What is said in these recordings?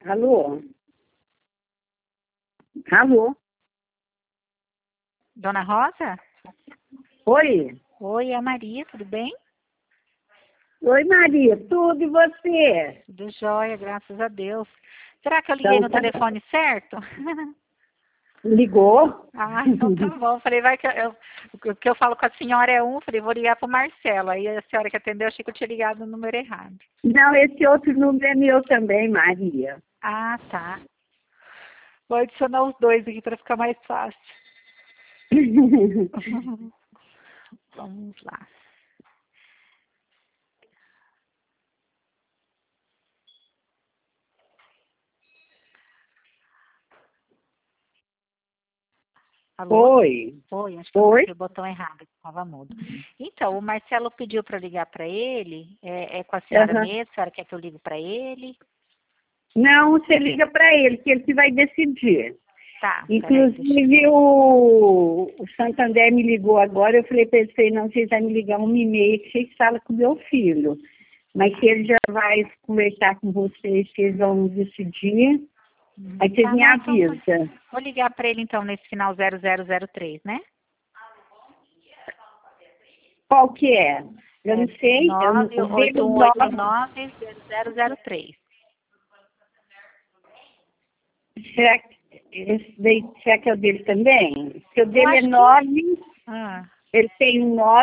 Alô? Alô? Dona Rosa? Oi? Oi, é a Maria, tudo bem? Oi, Maria, tudo e você? Tudo jóia, graças a Deus. Será que eu liguei Então, no telefone certo? ligou? Ah, então tá bom. Falei, vai que o que eu falo com a senhora é um, falei, vou ligar pro Marcelo. Aí a senhora que atendeu, achei que eu tinha ligado no número errado. Não, esse outro número é meu também, Maria. Ah, tá. Vou adicionar os dois aqui para ficar mais fácil. Vamos lá. Alô? Oi. Oi, acho que eu Oi? apertei o botão errado, estava mudo. Então, o Marcelo pediu para eu ligar para ele. É com a senhora Aham. mesmo? A senhora quer que eu ligue para ele? Não, você liga para ele, que ele que vai decidir. Tá, peraí, Inclusive, o Santander me ligou agora, eu falei para ele, não, vocês vão me ligar 1h30, que vocês falam com o meu filho. Mas que ele já vai conversar com vocês, que eles vão decidir. Aí vocês Tá, me não, então avisam. vou ligar para ele então nesse final 0003, né? Qual que é? Eu não sei. O dele é 98189-0003. será que será que é o dele também? Porque o Eu dele é acho que... 9, Ah, ele tem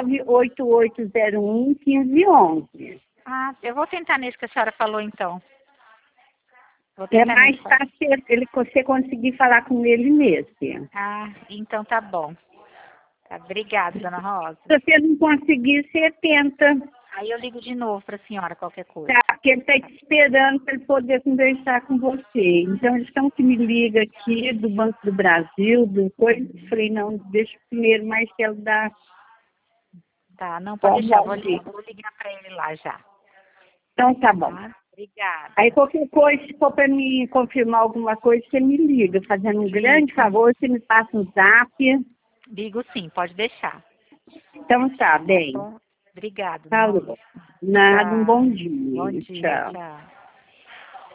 98801-1511. eu vou tentar nesse que a senhora falou então. Vou É tentar mais nesse. fácil você conseguir falar com ele nesse. Ah, então tá bom. Tá, obrigada, dona Rosa. Se você não conseguir, você tenta. Aí eu ligo de novo para a senhora, qualquer coisa. Tá? Porque ele está te esperando para ele poder conversar com você. Então, eles estão que me liga aqui do Banco do Brasil, do coisa. Eu falei, não, deixa primeiro o Marcelo dar. Tá, não, pode Pode deixar. ouvir. Vou ligar para ele lá já. Então, tá bom. Tá? Aí, Obrigada. qualquer coisa, se for para me confirmar alguma coisa, você me liga. Fazendo um grande favor, você me passa um zap. Ligo sim, pode deixar. Então, tá Tá bem. bom? Obrigada, dona Rosa. Falou. Nada, um bom Tchau. Bom dia. dia, Tchau. tchau.